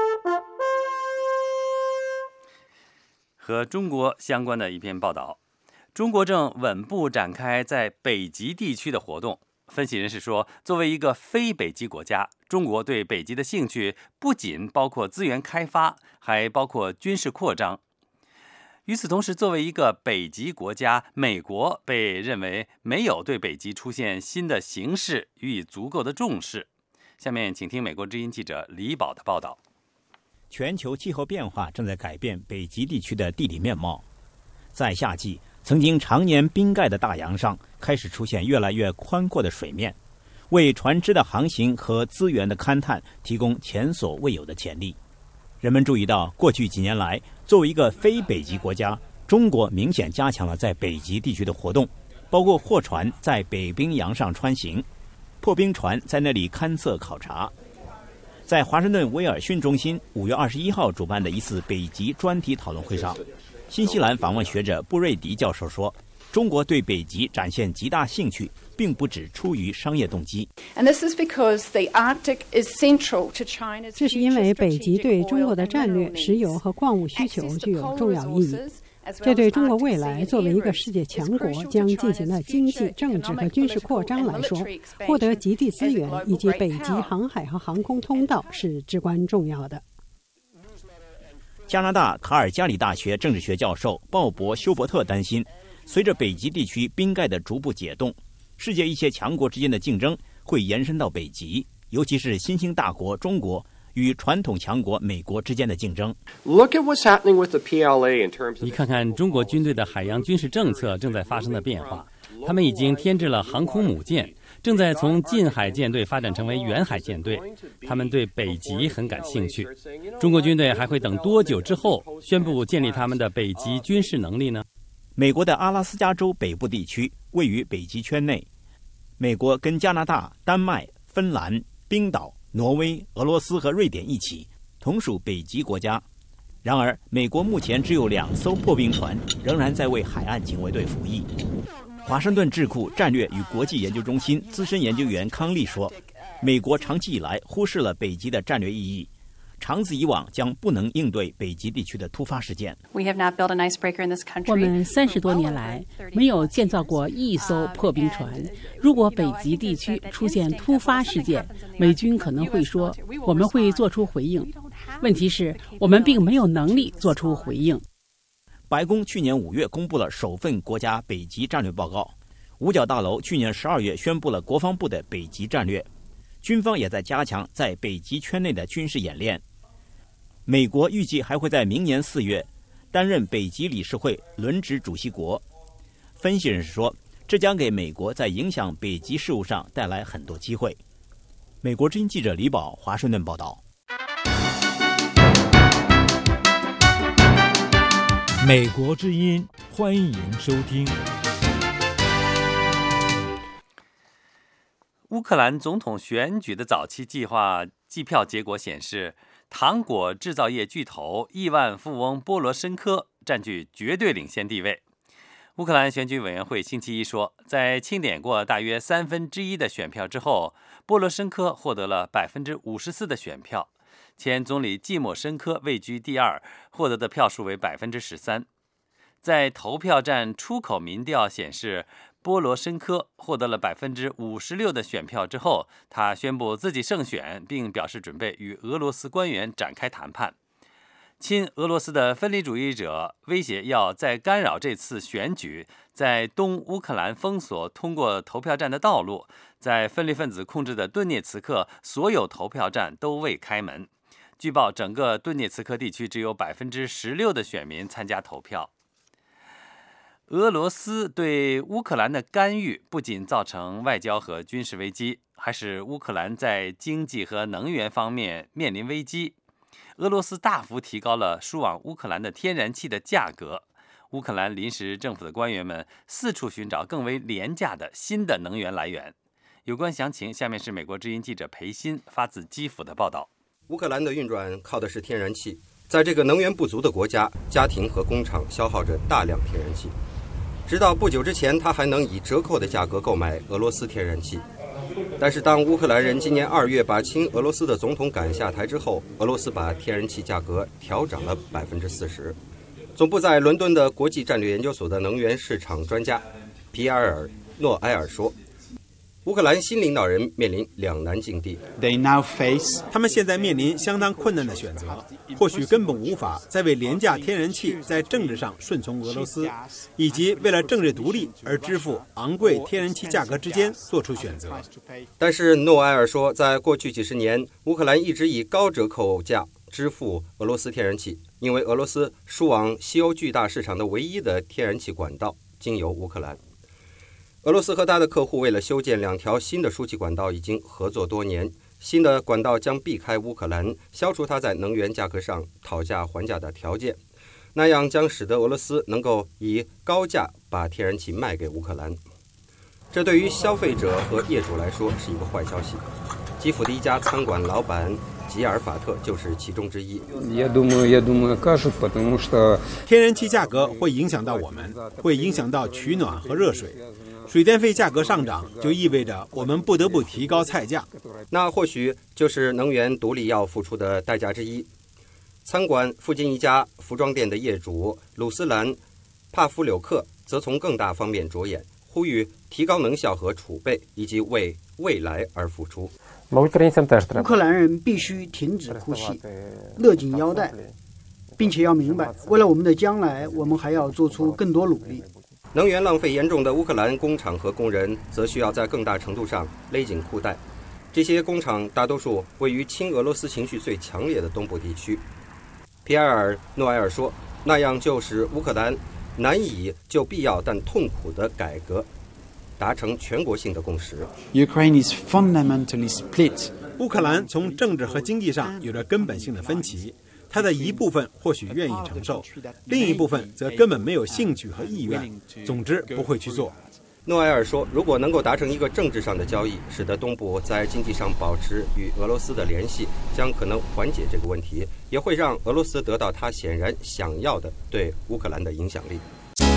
和中国相关的一篇报道，中国正稳步展开在北极地区的活动。分析人士说，作为一个非北极国家，中国对北极的兴趣不仅包括资源开发，还包括军事扩张。与此同时，作为一个北极国家，美国被认为没有对北极出现新的形势予以足够的重视。下面请听美国之音记者李宝的报道。 全球气候变化正在改变北极地区的地理面貌，在夏季，曾经常年冰盖的大洋上开始出现越来越宽阔的水面，为船只的航行和资源的勘探提供前所未有的潜力。人们注意到，过去几年来，作为一个非北极国家，中国明显加强了在北极地区的活动，包括货船在北冰洋上穿行，破冰船在那里勘测考察。在华盛顿威尔逊中心五月二十一号主办的一次北极专题讨论会上，新西兰访问学者布瑞迪教授说，中国对北极展现极大兴趣，并不只出于商业动机。 这是因为北极对中国的战略、石油和矿物需求具有重要意义。这对中国未来作为一个世界强国将进行的经济、政治和军事扩张来说，获得极地资源以及北极航海和航空通道是至关重要的。 加拿大卡尔加里大学政治学教授鲍勃·休伯特担心，随着北极地区冰盖的逐步解冻，世界一些强国之间的竞争会延伸到北极，尤其是新兴大国中国与传统强国美国之间的竞争。 你看看中国军队的海洋军事政策正在发生的变化，他们已经添置了航空母舰，正在从近海舰队发展成为远海舰队。他们对北极很感兴趣。中国军队还会等多久之后宣布建立他们的北极军事能力呢？ 美国的阿拉斯加州北部地区位于北极圈内，美国跟加拿大、丹麦、芬兰、冰岛、挪威、俄罗斯和瑞典一起同属北极国家。然而，美国目前只有两艘破冰船仍然在为海岸警卫队服役。华盛顿智库战略与国际研究中心资深研究员康利说，美国长期以来忽视了北极的战略意义，长此以往将不能应对北极地区的突发事件。 我们三十多年来没有建造过一艘破冰船。如果北极地区出现突发事件，美军可能会说我们会做出回应。问题是，我们并没有能力做出回应。 白宫去年五月公布了首份国家北极战略报告，五角大楼去年十二月宣布了国防部的北极战略，军方也在加强在北极圈内的军事演练。美国预计还会在明年四月担任北极理事会轮值主席国。分析人士说，这将给美国在影响北极事务上带来很多机会。美国之音记者李宝，华盛顿报道。 美国之音，欢迎收听。 乌克兰总统选举的早期计划计票结果显示，糖果制造业巨头亿万富翁波罗申科占据绝对领先地位。乌克兰选举委员会星期一说，在清点过大约三分之一的选票之后，波罗申科获得了百分之五十四的选票。前总理季莫申科位居第二，获得的票数为百分之十三。在投票站出口民调显示，波罗申科获得了百分之五十六的选票之后，他宣布自己胜选，并表示准备与俄罗斯官员展开谈判。 亲俄罗斯的分离主义者威胁要再干扰这次选举，在东乌克兰封锁通过投票站的道路，在分离分子控制的顿涅茨克，所有投票站都未开门。据报，整个顿涅茨克地区只有百分之十六的选民参加投票。俄罗斯对乌克兰的干预不仅造成外交和军事危机，还使乌克兰在经济和能源方面面临危机。俄罗斯大幅提高了输往乌克兰的天然气的价格，乌克兰临时政府的官员们四处寻找更为廉价的新的能源来源。有关详情，下面是美国之音记者裴鑫发自基辅的报道。 乌克兰的运转靠的是天然气，在这个能源不足的国家，家庭和工厂消耗着大量天然气。直到不久之前，他还能以折扣的价格购买俄罗斯天然气。但是当乌克兰人今年二月把亲俄罗斯的总统赶下台之后，俄罗斯把天然气价格调涨了百分之四十。总部在伦敦的国际战略研究所的能源市场专家皮埃尔·诺埃尔说，乌克兰新领导人面临两难境地。 他们现在面临相当困难的选择，或许根本无法再为廉价天然气在政治上顺从俄罗斯，以及为了政治独立而支付昂贵天然气价格之间做出选择。 但是诺埃尔说，在过去几十年，乌克兰一直以高折扣价支付俄罗斯天然气，因为俄罗斯输往西欧巨大市场的唯一的天然气管道经由乌克兰。俄罗斯和他的客户为了修建两条新的输气管道已经合作多年，新的管道将避开乌克兰，消除它在能源价格上讨价还价的条件，那样将使得俄罗斯能够以高价把天然气卖给乌克兰。这对于消费者和业主来说是一个坏消息。基辅的一家餐馆老板吉尔法特就是其中之一。 天然气价格会影响到我们，会影响到取暖和热水。水电费价格上涨，就意味着我们不得不提高菜价。 那或许就是能源独立要付出的代价之一。餐馆附近一家服装店的业主鲁斯兰·帕夫柳克则从更大方面着眼，呼吁提高能效和储备，以及为未来而付出。 乌克兰人必须停止哭泣，勒紧腰带，并且要明白，为了我们的将来，我们还要做出更多努力。 能源浪费严重的乌克兰工厂和工人则需要在更大程度上勒紧裤带。这些工厂大多数位于亲俄罗斯情绪最强烈的东部地区。皮埃尔·诺埃尔说，那样就使乌克兰难以就必要但痛苦的改革达成全国性的共识。 Ukraine is fundamentally split. 乌克兰从政治和经济上有着根本性的分歧，他的一部分或许愿意承受，另一部分则根本没有兴趣和意愿，总之不会去做。 诺埃尔说，如果能够达成一个政治上的交易，使得东部在经济上保持与俄罗斯的联系，将可能缓解这个问题，也会让俄罗斯得到他显然想要的对乌克兰的影响力。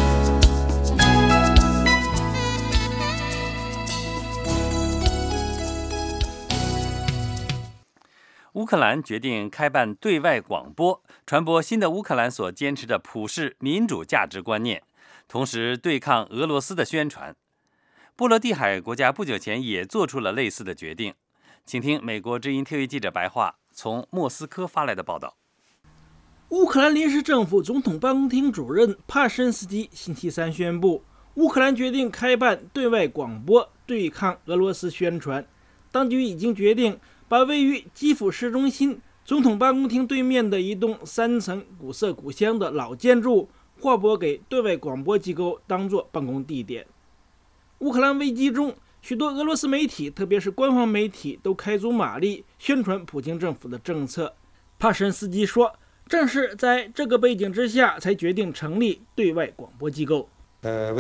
乌克兰决定开办对外广播，传播新的乌克兰所坚持的普世民主价值观念，同时对抗俄罗斯的宣传。波罗的海国家不久前也做出了类似的决定。请听美国之音特约记者白桦从莫斯科发来的报道。 乌克兰临时政府总统办公厅主任帕申斯基星期三宣布，乌克兰决定开办对外广播，对抗俄罗斯宣传。当局已经决定把位于基辅市中心总统办公厅对面的一栋三层古色古香的老建筑划拨给对外广播机构当作办公地点。乌克兰危机中，许多俄罗斯媒体，特别是官方媒体，都开足马力宣传普京政府的政策。帕申斯基说，正是在这个背景之下，才决定成立对外广播机构。他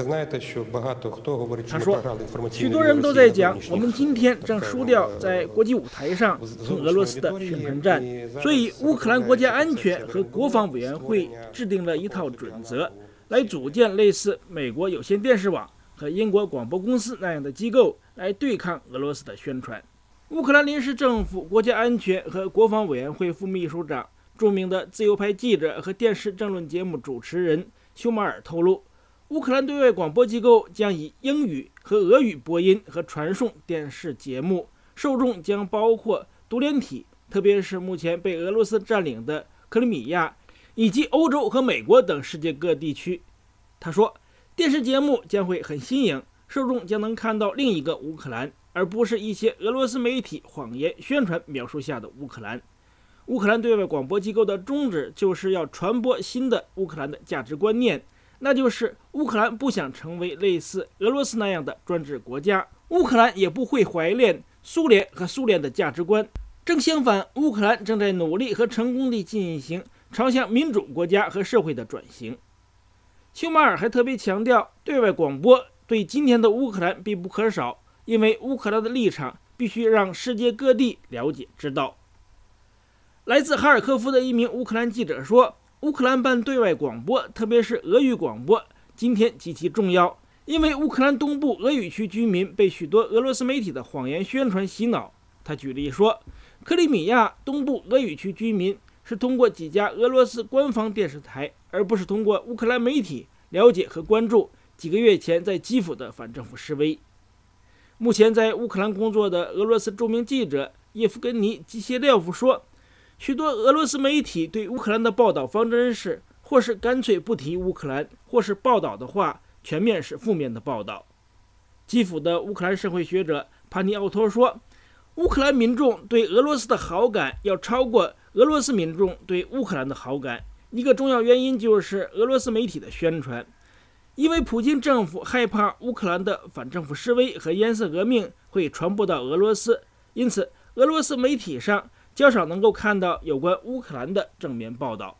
说，许多人都在讲，我们今天正输掉在国际舞台上同俄罗斯的宣传战，所以乌克兰国家安全和国防委员会制定了一套准则，来组建类似美国有线电视网和英国广播公司那样的机构，来对抗俄罗斯的宣传。乌克兰临时政府国家安全和国防委员会副秘书长、著名的自由派记者和电视政论节目主持人休马尔透露，乌克兰对外广播机构将以英语和俄语播音和传送电视节目，受众将包括独联体，特别是目前被俄罗斯占领的克里米亚， 以及欧洲和美国等世界各地区。他说，电视节目将会很新颖，受众将能看到另一个乌克兰，而不是一些俄罗斯媒体谎言宣传描述下的乌克兰。乌克兰对外广播机构的宗旨就是要传播新的乌克兰的价值观念，那就是乌克兰不想成为类似俄罗斯那样的专制国家，乌克兰也不会怀恋苏联和苏联的价值观。正相反，乌克兰正在努力和成功地进行朝向民主国家和社会的转型。休马尔还特别强调，对外广播对今天的乌克兰必不可少，因为乌克兰的立场必须让世界各地了解知道。来自哈尔科夫的一名乌克兰记者说，乌克兰办对外广播，特别是俄语广播，今天极其重要，因为乌克兰东部俄语区居民被许多俄罗斯媒体的谎言宣传洗脑。他举例说，克里米亚东部俄语区居民是通过几家俄罗斯官方电视台，而不是通过乌克兰媒体了解和关注几个月前在基辅的反政府示威。目前在乌克兰工作的俄罗斯著名记者叶夫根尼·基谢列夫说，许多俄罗斯媒体对乌克兰的报道方针是，或是干脆不提乌克兰，或是报道的话全面是负面的报道。基辅的乌克兰社会学者帕尼奥托说，乌克兰民众对俄罗斯的好感要超过俄罗斯民众对乌克兰的好感，一个重要原因就是俄罗斯媒体的宣传。因为普京政府害怕乌克兰的反政府示威和颜色革命会传播到俄罗斯，因此俄罗斯媒体上较少能够看到有关乌克兰的正面报道。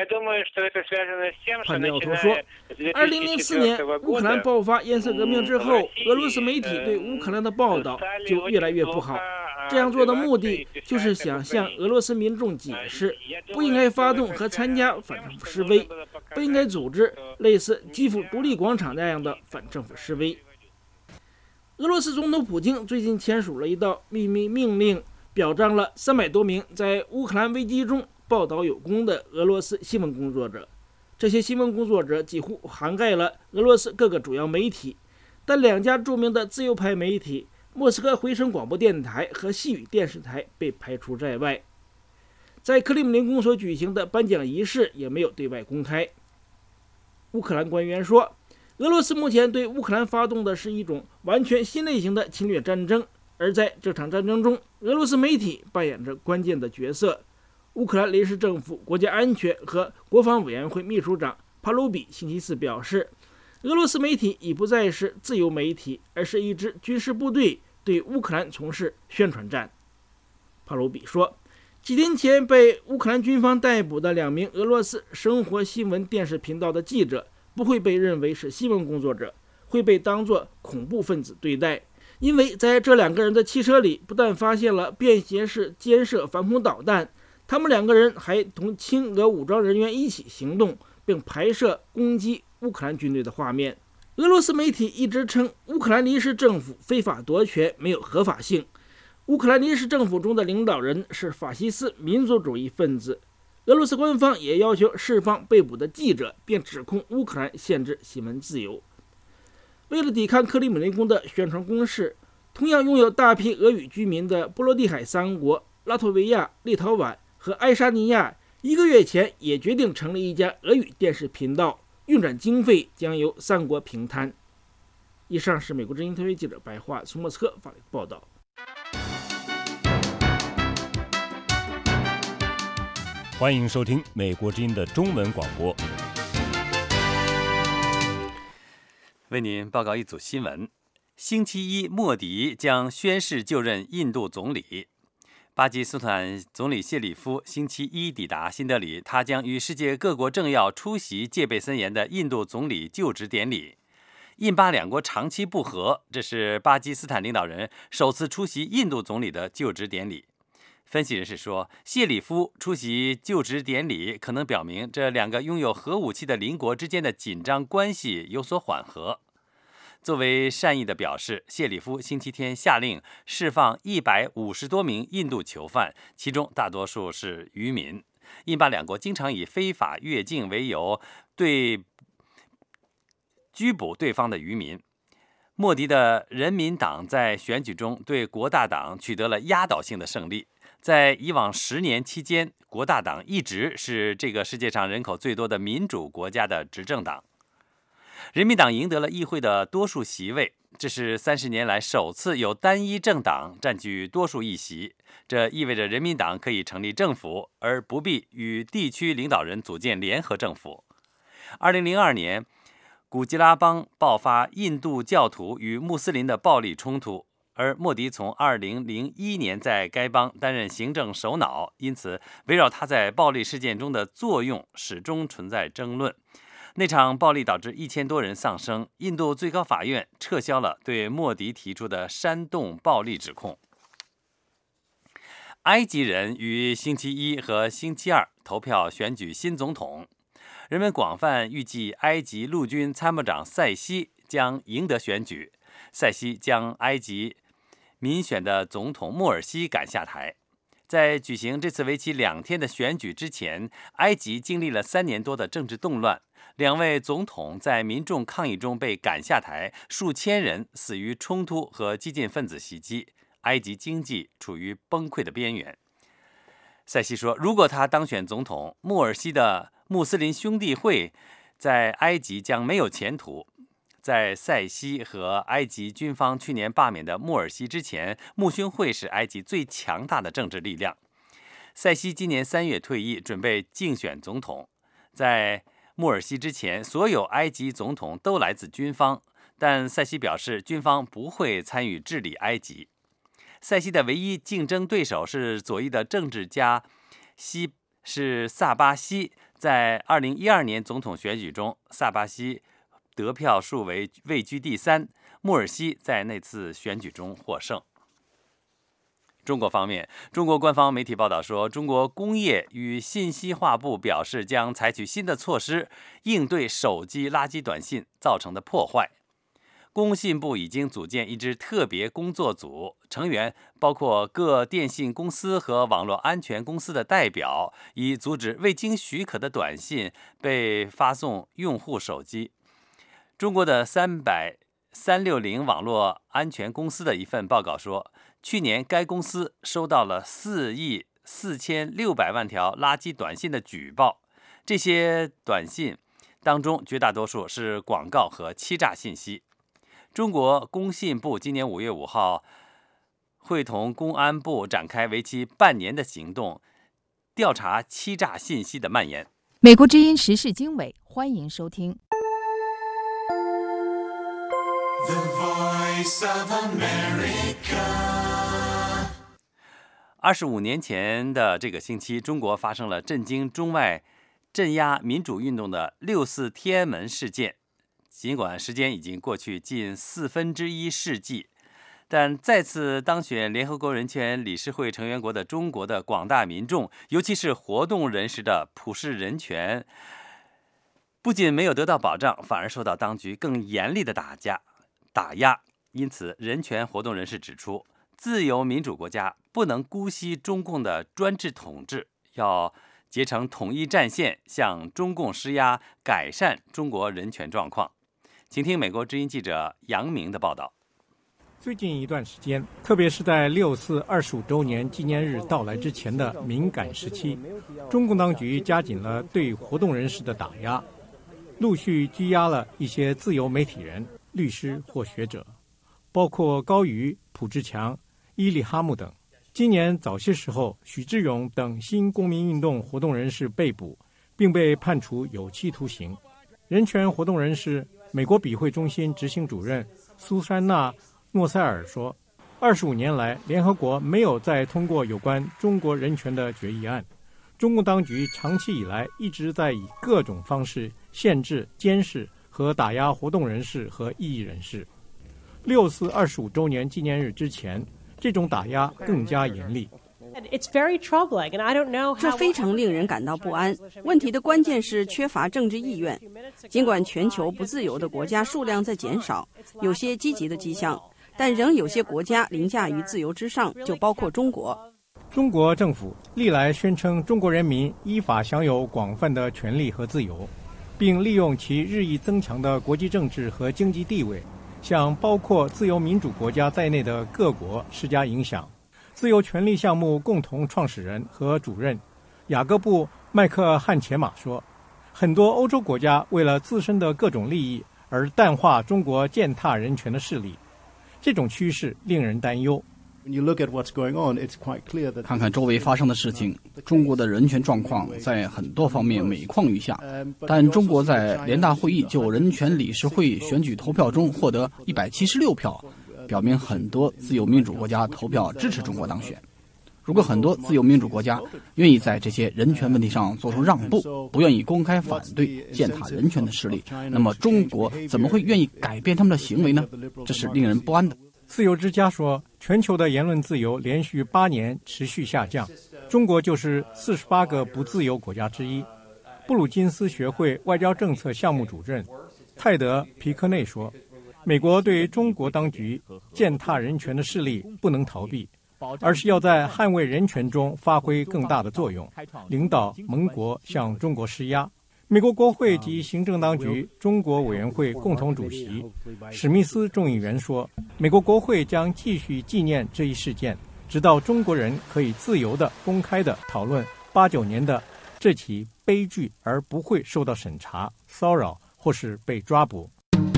潘尼奥托说，二零零四年乌克兰爆发颜色革命之后，俄罗斯媒体对乌克兰的报道就越来越不好。这样做的目的就是想向俄罗斯民众解释，不应该发动和参加反政府示威，不应该组织类似基辅独立广场那样的反政府示威。俄罗斯总统普京最近签署了一道秘密命令，表彰了三百多名在乌克兰危机中报道有功的俄罗斯新闻工作者。这些新闻工作者几乎涵盖了俄罗斯各个主要媒体，但两家著名的自由派媒体莫斯科回声广播电台和西语电视台被排除在外。在克里姆林宫所举行的颁奖仪式也没有对外公开。乌克兰官员说，俄罗斯目前对乌克兰发动的是一种完全新类型的侵略战争，而在这场战争中，俄罗斯媒体扮演着关键的角色。乌克兰临时政府国家安全和国防委员会秘书长帕鲁比星期四表示，俄罗斯媒体已不再是自由媒体，而是一支军事部队对乌克兰从事宣传战。帕鲁比说，几天前被乌克兰军方逮捕的两名俄罗斯生活新闻电视频道的记者不会被认为是新闻工作者，会被当作恐怖分子对待，因为在这两个人的汽车里不但发现了便携式肩射反恐导弹，他们两个人还同亲俄武装人员一起行动，并拍摄攻击乌克兰军队的画面。俄罗斯媒体一直称乌克兰临时政府非法夺权，没有合法性。乌克兰临时政府中的领导人是法西斯民族主义分子。俄罗斯官方也要求释放被捕的记者，并指控乌克兰限制新闻自由。为了抵抗克里姆林宫的宣传攻势，同样拥有大批俄语居民的波罗的海三国拉脱维亚、立陶宛和爱沙尼亚一个月前也决定成立一家俄语电视频道，运转经费将由三国平摊。以上是美国之音特约记者白桦从莫斯科发来的报道。 欢迎收听美国之音的中文广播。 为您报告一组新闻：星期一，莫迪将宣誓就任印度总理。巴基斯坦总理谢里夫星期一抵达新德里，他将与世界各国政要出席戒备森严的印度总理就职典礼。印巴两国长期不和，这是巴基斯坦领导人首次出席印度总理的就职典礼。分析人士说，谢里夫出席就职典礼可能表明这两个拥有核武器的邻国之间的紧张关系有所缓和。作为善意的表示，谢里夫星期天下令释放一百五十多名印度囚犯，其中大多数是渔民。印巴两国经常以非法越境为由对拘捕对方的渔民。莫迪的人民党在选举中对国大党取得了压倒性的胜利。 在以往十年期间，国大党一直是这个世界上人口最多的民主国家的执政党。人民党赢得了议会的多数席位，这是三十年来首次有单一政党占据多数议席。这意味着人民党可以成立政府，而不必与地区领导人组建联合政府。二零零二年，古吉拉邦爆发印度教徒与穆斯林的暴力冲突，而莫迪从二零零一年在该邦担任行政首脑，因此围绕他在暴力事件中的作用始终存在争论。那场暴力导致一千多人丧生，印度最高法院撤销了对莫迪提出的煽动暴力指控。埃及人于星期一和星期二投票选举新总统，人们广泛预计埃及陆军参谋长塞西将赢得选举，塞西将埃及民选的总统穆尔西赶下台。在举行这次为期两天的选举之前，埃及经历了三年多的政治动乱，两位总统在民众抗议中被赶下台，数千人死于冲突和激进分子袭击，埃及经济处于崩溃的边缘。塞西说，如果他当选总统，穆尔西的穆斯林兄弟会在埃及将没有前途。在塞西和埃及军方去年罢免的穆尔西之前，穆兄会是埃及最强大的政治力量。塞西今年三月退役，准备竞选总统。在穆尔西之前，所有埃及总统都来自军方，但塞西表示军方不会参与治理埃及。塞西的唯一竞争对手是左翼的政治家西是萨巴西。在二零一二年总统选举中，萨巴西得票数为位居第三，穆尔西在那次选举中获胜。中国方面，中国官方媒体报道说，中国工业与信息化部表示将采取新的措施应对手机垃圾短信造成的破坏。工信部已经组建一支特别工作组，成员包括各电信公司和网络安全公司的代表，以阻止未经许可的短信被发送用户手机。中国的三百三六零网络安全公司的一份报告说，去年该公司收到了四亿四千六百万条垃圾短信的举报，这些短信当中绝大多数是广告和欺诈信息。中国工信部今年五月五号会同公安部展开为期半年的行动，调查欺诈信息的蔓延。 美国之音时事经纬，欢迎收听。 The Voice of America。 二十五年前的这个星期，中国发生了震惊中外、镇压民主运动的六四天安门事件。尽管时间已经过去近四分之一世纪，但再次当选联合国人权理事会成员国的中国的广大民众，尤其是活动人士的普世人权，不仅没有得到保障，反而受到当局更严厉的打压。打压。因此，人权活动人士指出，自由民主国家不能姑息中共的专制统治，要结成统一战线，向中共施压，改善中国人权状况。请听美国之音记者杨明的报道。 最近一段时间，特别是在六四二十五周年纪念日到来之前的敏感时期，中共当局加紧了对活动人士的打压，陆续拘押了一些自由媒体人、律师或学者，包括高瑜、卜志强、伊利哈木等。今年早些时候，许志勇等新公民运动活动人士被捕，并被判处有期徒刑。人权活动人士美国比会中心执行主任苏珊娜·诺塞尔说，二十五年来，联合国没有再通过有关中国人权的决议案。中共当局长期以来一直在以各种方式限制、监视和打压活动人士和异议人士。六四二十五周年纪念日之前，这种打压更加严厉。 这非常令人感到不安。问题的关键是缺乏政治意愿。尽管全球不自由的国家数量在减少，有些积极的迹象，但仍有些国家凌驾于自由之上，就包括中国。 中国政府历来宣称中国人民依法享有广泛的权利和自由，并利用其日益增强的国际政治和经济地位，向包括自由民主国家在内的各国施加影响。 自由权利项目共同创始人和主任雅各布·麦克汉切马说，很多欧洲国家为了自身的各种利益而淡化中国践踏人权的势力，这种趋势令人担忧。 看看周围发生的事情，中国的人权状况在很多方面每况愈下，但中国在联大会议就人权理事会选举投票中获得一百七十六票，表明很多自由民主国家投票支持中国当选。如果很多自由民主国家愿意在这些人权问题上做出让步，不愿意公开反对践踏人权的势力，那么中国怎么会愿意改变他们的行为呢？这是令人不安的。 自由之家说，全球的言论自由连续八年持续下降，中国就是四十八个不自由国家之一。布鲁金斯学会外交政策项目主任泰德·皮克内说，美国对中国当局践踏人权的势力不能逃避，而是要在捍卫人权中发挥更大的作用，领导盟国向中国施压。美国国会及行政当局中国委员会共同主席史密斯众议员说，美国国会将继续纪念这一事件，直到中国人可以自由地、公开地讨论八九年的这起悲剧，而不会受到审查、骚扰或是被抓捕。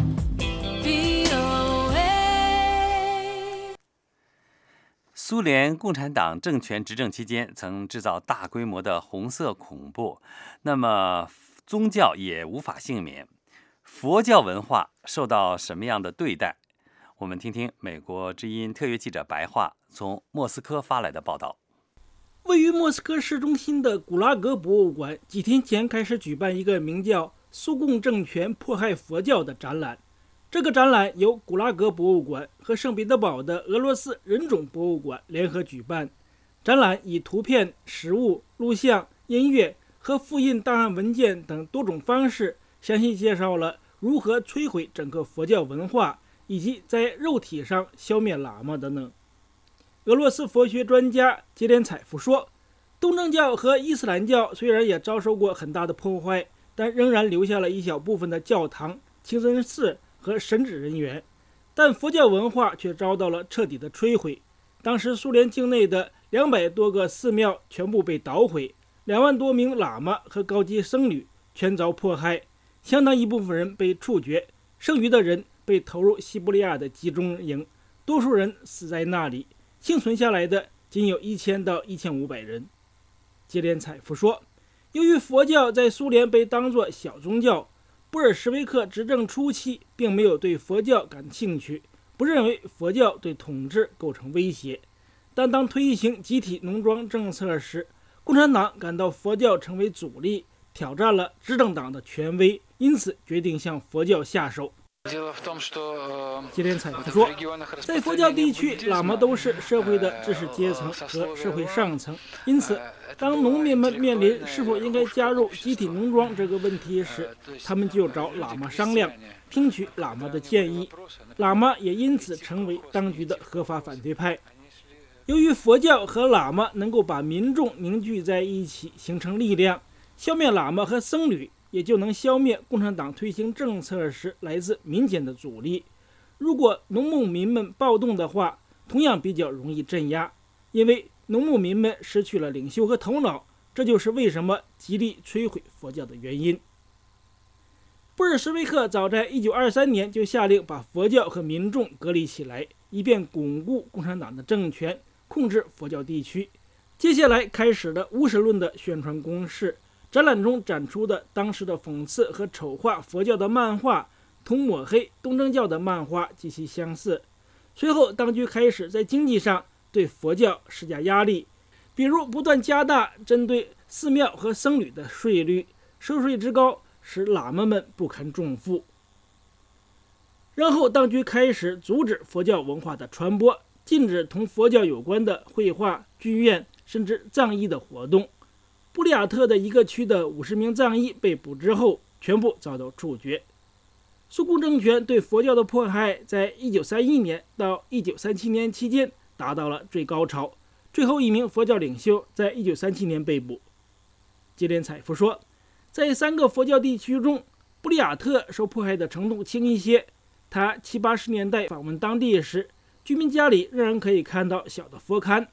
苏联共产党政权执政期间曾制造大规模的红色恐怖，那么宗教也无法幸免。佛教文化受到什么样的对待？我们听听美国之音特约记者白桦从莫斯科发来的报道。 位于莫斯科市中心的古拉格博物馆几天前开始举办一个名叫“苏共政权迫害佛教”的展览。这个展览由古拉格博物馆和圣彼得堡的俄罗斯人种博物馆联合举办。展览以图片、实物、录像、音乐和复印档案文件等多种方式，详细介绍了如何摧毁整个佛教文化，以及在肉体上消灭喇嘛等等。俄罗斯佛学专家杰连采夫说，东正教和伊斯兰教虽然也遭受过很大的破坏，但仍然留下了一小部分的教堂、清真寺和神职人员，但佛教文化却遭到了彻底的摧毁。当时苏联境内的两百多个寺庙全部被捣毁，两万多名喇嘛和高级僧侣全遭迫害，相当一部分人被处决，剩余的人被投入西伯利亚的集中营，多数人死在那里，幸存下来的仅有一千到一千五百人。杰连采夫说，由于佛教在苏联被当作小宗教，布尔什维克执政初期并没有对佛教感兴趣，不认为佛教对统治构成威胁。但当推行集体农庄政策时，共产党感到佛教成为阻力，挑战了执政党的权威，因此决定向佛教下手。杰连采夫说，在佛教地区，喇嘛都是社会的知识阶层和社会上层，因此当农民们面临是否应该加入集体农庄这个问题时，他们就找喇嘛商量，听取喇嘛的建议。喇嘛也因此成为当局的合法反对派。由于佛教和喇嘛能够把民众凝聚在一起，形成力量，消灭喇嘛和僧侣，也就能消灭共产党推行政策时来自民间的阻力。如果农牧民们暴动的话，同样比较容易镇压，因为农牧民们失去了领袖和头脑，这就是为什么极力摧毁佛教的原因。布尔什维克早在一九二三年就下令把佛教和民众隔离起来，以便巩固共产党的政权，控制佛教地区。接下来开始了无神论的宣传攻势。展览中展出的当时的讽刺和丑化佛教的漫画，同抹黑东正教的漫画极其相似。随后当局开始在经济上对佛教施加压力，比如不断加大针对寺庙和僧侣的税率，收税之高使喇嘛们不堪重负。然后当局开始阻止佛教文化的传播，禁止同佛教有关的绘画、剧院甚至藏医的活动。布里亚特的一个区的五十名藏医被捕之后，全部遭到处决。苏共政权对佛教的迫害在一九三一年到一九三七年期间达到了最高潮，最后一名佛教领袖在一九三七年被捕。杰连采夫说，在三个佛教地区中，布里亚特受迫害的程度轻一些。他七八十年代访问当地时，居民家里仍然可以看到小的佛龛，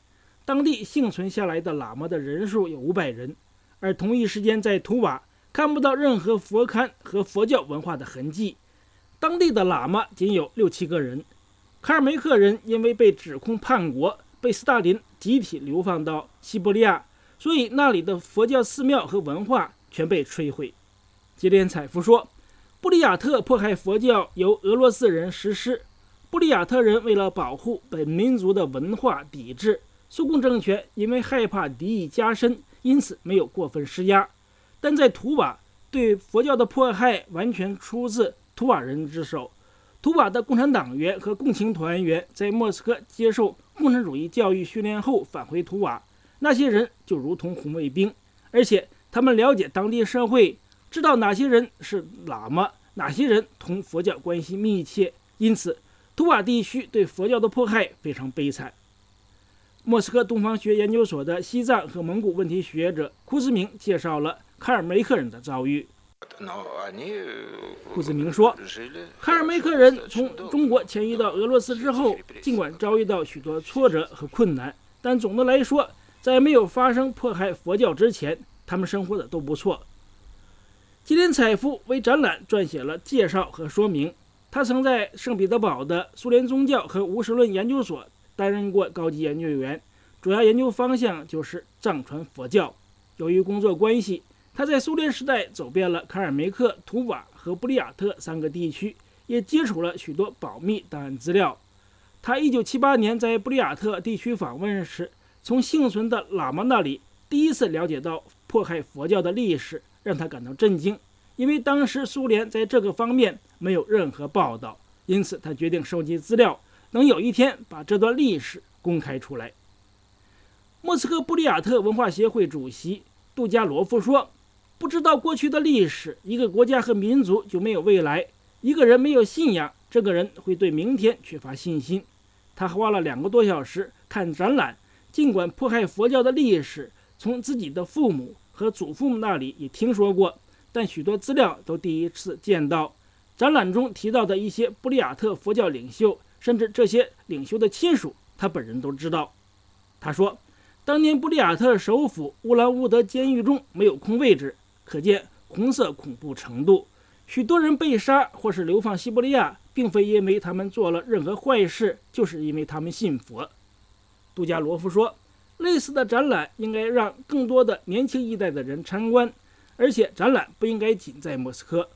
当地幸存下来的喇嘛的人数有五百人，而同一时间在图瓦看不到任何佛龛和佛教文化的痕迹，当地的喇嘛仅有六七个人。卡尔梅克人因为被指控叛国，被斯大林集体流放到西伯利亚，所以那里的佛教寺庙和文化全被摧毁。吉连采夫说，布里亚特迫害佛教由俄罗斯人实施，布里亚特人为了保护本民族的文化抵制，苏共政权因为害怕敌意加深，因此没有过分施压。但在图瓦，对佛教的迫害完全出自图瓦人之手。图瓦的共产党员和共青团员在莫斯科接受共产主义教育训练后返回图瓦，那些人就如同红卫兵，而且他们了解当地社会，知道哪些人是喇嘛，哪些人同佛教关系密切，因此图瓦地区对佛教的迫害非常悲惨。莫斯科东方学研究所的西藏和蒙古问题学者库兹明介绍了卡尔梅克人的遭遇。库兹明说，卡尔梅克人从中国迁移到俄罗斯之后，尽管遭遇到许多挫折和困难，但总的来说，在没有发生迫害佛教之前，他们生活的都不错。吉连采夫为展览撰写了介绍和说明。他曾在圣彼得堡的苏联宗教和无神论研究所担任过高级研究员，主要研究方向就是藏传佛教。由于工作关系，他在苏联时代走遍了卡尔梅克、图瓦和布里亚特三个地区，也接触了许多保密档案资料。他一九七八年在布里亚特地区访问时，从幸存的喇嘛那里第一次了解到迫害佛教的历史，让他感到震惊，因为当时苏联在这个方面没有任何报道，因此他决定收集资料，能有一天把这段历史公开出来。莫斯科布里亚特文化协会主席杜加罗夫说，不知道过去的历史，一个国家和民族就没有未来。一个人没有信仰，这个人会对明天缺乏信心。他花了两个多小时看展览，尽管迫害佛教的历史从自己的父母和祖父母那里也听说过，但许多资料都第一次见到。展览中提到的一些布里亚特佛教领袖，甚至这些领袖的亲属，他本人都知道。他说，当年布里亚特首府乌兰乌德监狱中没有空位置，可见红色恐怖程度。许多人被杀或是流放西伯利亚，并非因为他们做了任何坏事，就是因为他们信佛。杜加罗夫说，类似的展览应该让更多的年轻一代的人参观，而且展览不应该仅在莫斯科。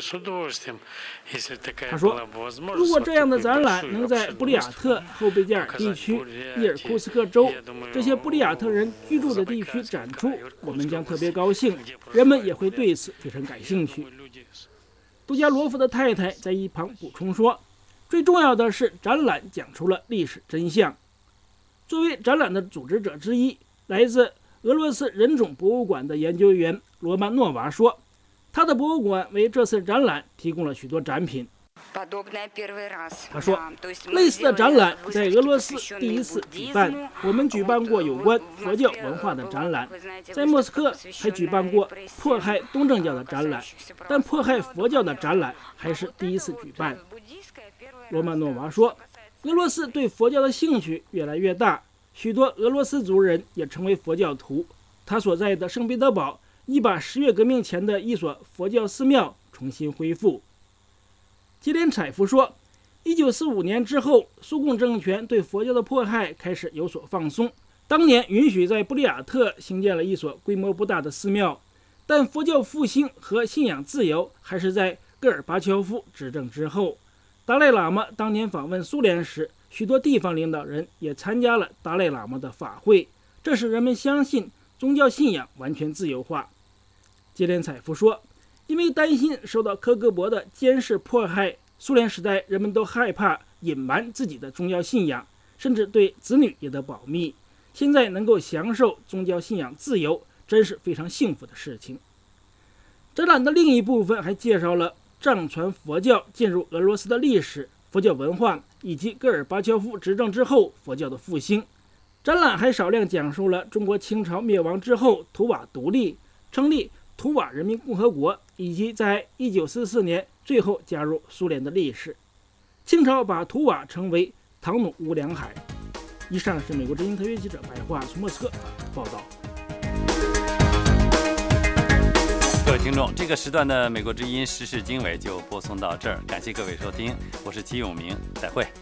他说，如果这样的展览能在布里亚特、后贝加尔地区、伊尔库斯克州这些布里亚特人居住的地区展出，我们将特别高兴，人们也会对此非常感兴趣。杜加罗夫的太太在一旁补充说，最重要的是展览讲出了历史真相。作为展览的组织者之一，来自俄罗斯人种博物馆的研究员罗曼诺娃说，他的博物馆为这次展览提供了许多展品。他说，类似的展览在俄罗斯第一次举办，我们举办过有关佛教文化的展览，在莫斯科还举办过迫害东正教的展览，但迫害佛教的展览还是第一次举办。罗曼诺娃说，俄罗斯对佛教的兴趣越来越大，许多俄罗斯族人也成为佛教徒。他所在的圣彼得堡已把十月革命前的一所佛教寺庙重新恢复。吉连采夫说，一九四五年之后，苏共政权对佛教的迫害开始有所放松，当年允许在布里亚特兴建了一所规模不大的寺庙，但佛教复兴和信仰自由还是在戈尔巴乔夫执政之后。达赖喇嘛当年访问苏联时，许多地方领导人也参加了达赖喇嘛的法会，这使人们相信宗教信仰完全自由化。吉连采夫说，因为担心受到科格勃的监视迫害，苏联时代人们都害怕隐瞒自己的宗教信仰，甚至对子女也得保密。现在能够享受宗教信仰自由，真是非常幸福的事情。展览的另一部分还介绍了藏传佛教进入俄罗斯的历史、佛教文化，以及戈尔巴乔夫执政之后佛教的复兴。展览还少量讲述了中国清朝灭亡之后图瓦独立、成立图瓦人民共和国，以及在一九四四年最后加入苏联的历史。清朝把图瓦称为唐努乌梁海。 以上是美国之音特约记者白桦从莫斯科报道。 各位听众，这个时段的美国之音时事经纬就播送到这儿，感谢各位收听，我是齐永明，再会。